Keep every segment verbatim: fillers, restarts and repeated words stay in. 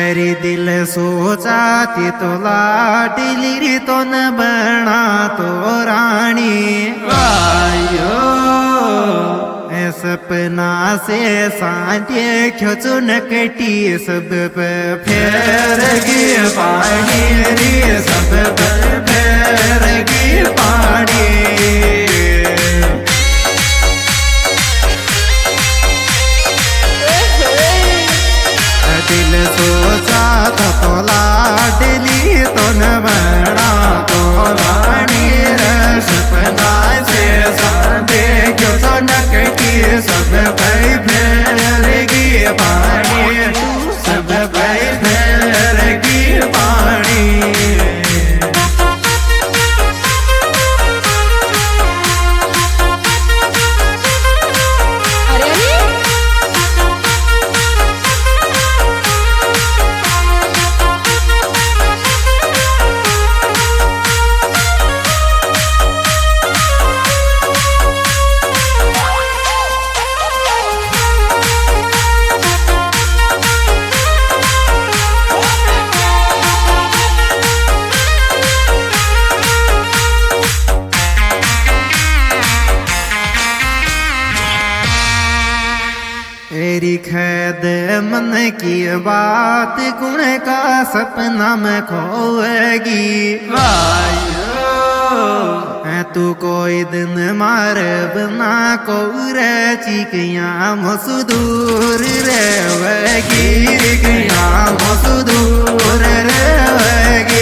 मेरी दिल सोचाती तो लाडली तो न बना तो रानी आयो सपना से सांते क्यों न कटी सब पे फेर गी पानी रे सब पे फेर गी पानी दिल सोचा था तो लाडली तो न बना तो रानी रे सपना से सांते क्यों न कटी सब भाई फेरेगी पानी सब भाई फेरेगी पानी तेरी खैद मन की बात गुण का सपना में खोएगी तू कोई दिन मार बना को रे चिकिया मसदूर रेवेगी किया मसदूर रेवेगी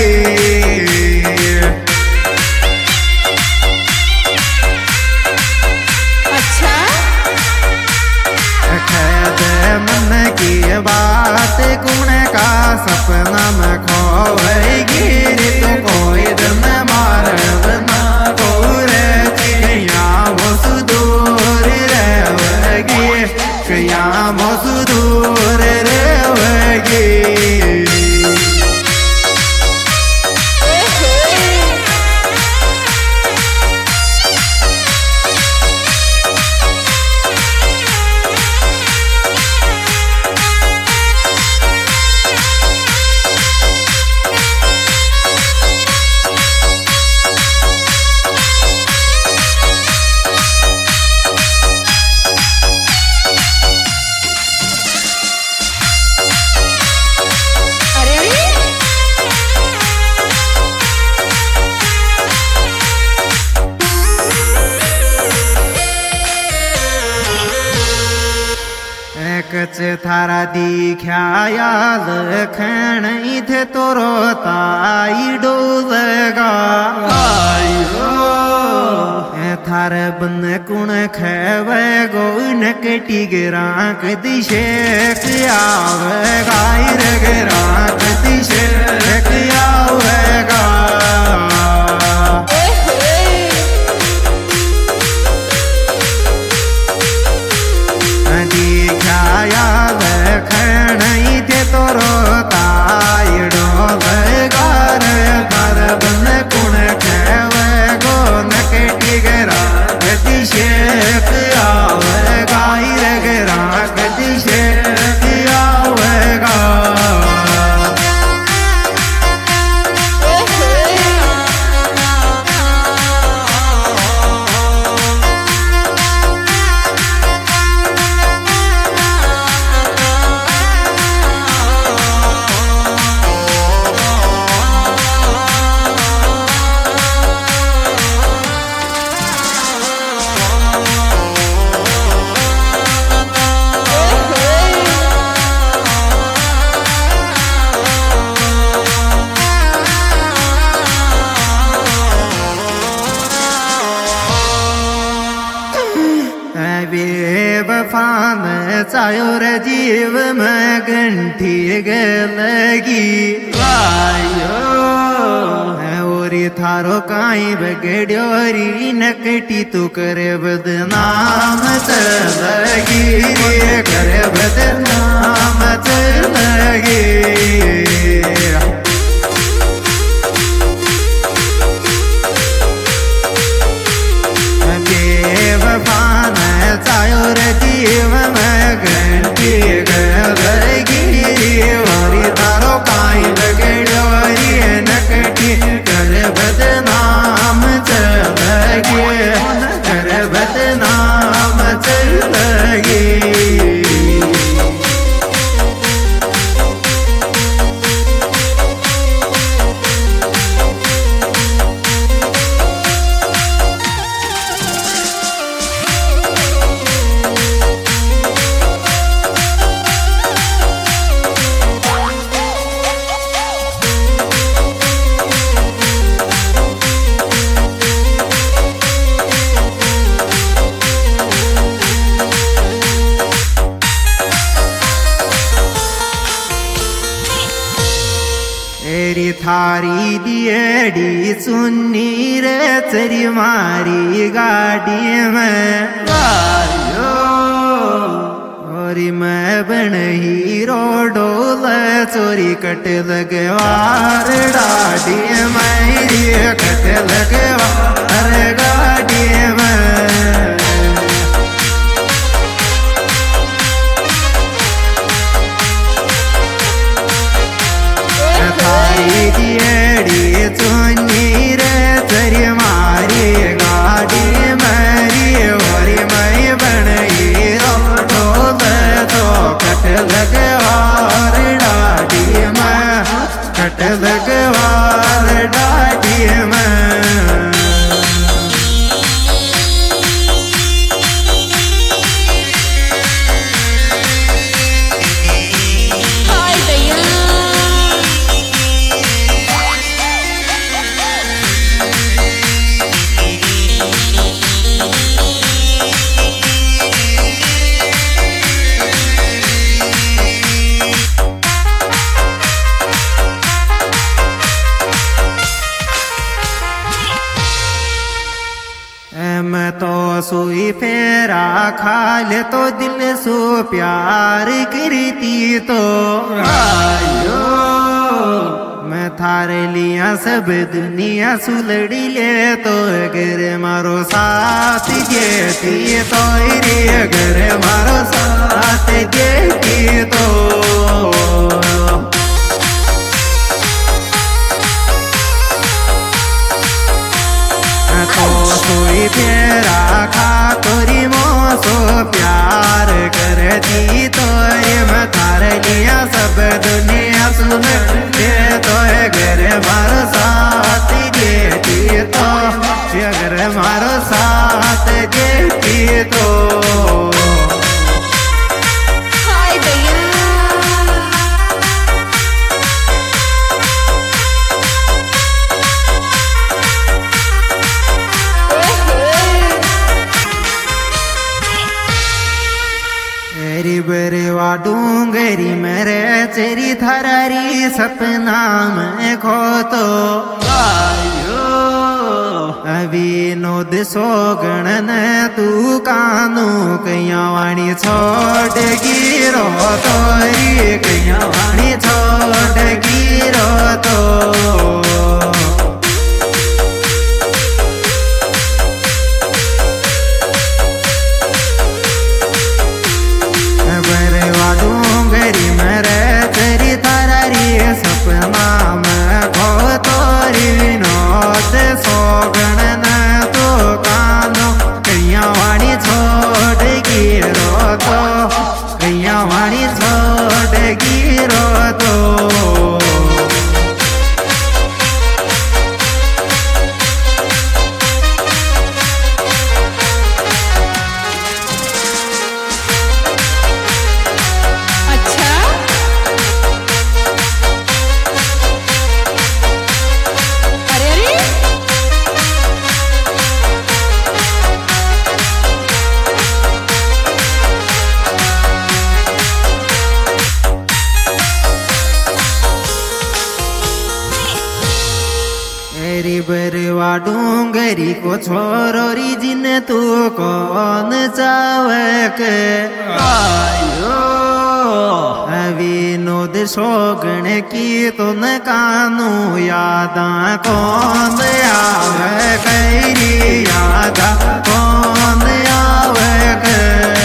मन की बात गुण का सपना में खोएगी तो कोई दिन मार बना को रे चिड़िया मसदूर रेवेगी किया मसदूर रेवेगी कच थारा दिखाया लखन थे तोरो ताई डोलगा थार बन कुण खेवे गो न कटी गिराक दिशे आवेगा गिराक दिशे आवेगा दिखाया लखन थे तोरो ताई डोलगार थार बन कुण खेवे गो न कटी गिरा दिशे आवेगा गिरा दिशे आवेगा बेवफान चायोर जीव में गंठी गलगी ओरी थारो काई बगड़ोरी नकटी तू करे बदनाम चलगी करे बदनाम चलगी बेवफान चायोर जीव में घंटी गलगी और तारो एरी थारी दिएड़ी सुन्नी रे चरी मारी गाड़ी में आयो और मैं बन हीरो डोल चोरी कट लगवार डाडी मेरी कट लगवार गाड़ी में दिएड़ी चुन्नी रे चरी मारी गाड़ी मेरी ओरी मैं बन हीरो डोल तो कट लगवार डाडी में कट लगवार डाडी में मैं तो सुई फेरा खाल तो दिल सो प्यार करती तो आयो मैं थारे लिया सब दुनिया सुलड़ी ले तो अगर मारो साथ देती तो रे अगर मारो साथ देती तो तो सोई तेरा खा तोरी मोसो प्यार करती तो मैं थारे लिया सब दुनिया सुन दे तो अगर मारो साथ देती तो अगर मारो साथ देती तो बरेवा डूंगरी मेरे चेरी थरारी सपना में खो तो आयो अभी नोद सोगण न तू कानू कैया वाणी छोड़ गिरो तो रे कैया वाणी छोड़ गिरो तो डूंगरी मेरे तेरी थरारी सपना में खो तोरी विनोद सोगण न तो कानो कैया वाणी छोड़ गिरो तो कैया वाणी छोड़ गिरो तो बरवा डूंगरी को छोरोरी जिन तू कौन चावे के आयो विनोद सोगण की तो न कानू यादा कौन आवे कैरी यादा कौन आवे के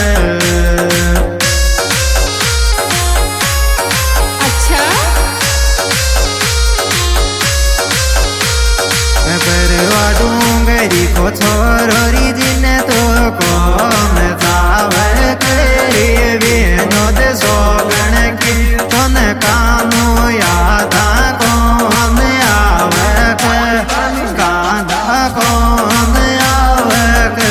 डूंगरी को छोरोरी जिन तो कौन चावे करे विनोद सोगण की तो न कानू यादा कौन आवे कांदा कौन आवे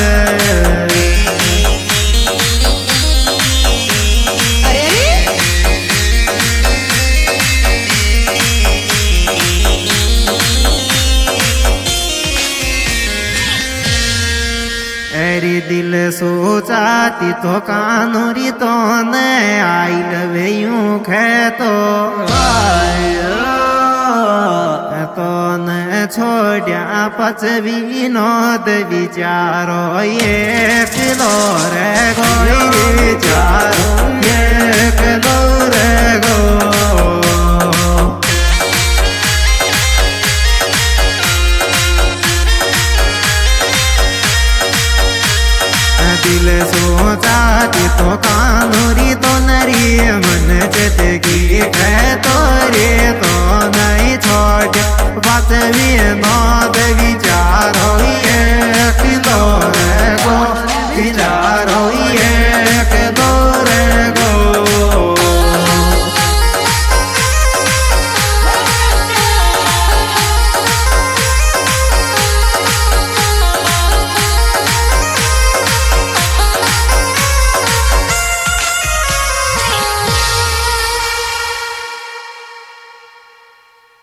एरी दिल सोचाती तो कानूरी तो न आई लवे यूं खे तो आयो छोड्या पाच विनोद विचारो एक लो रे गोई विचारो एक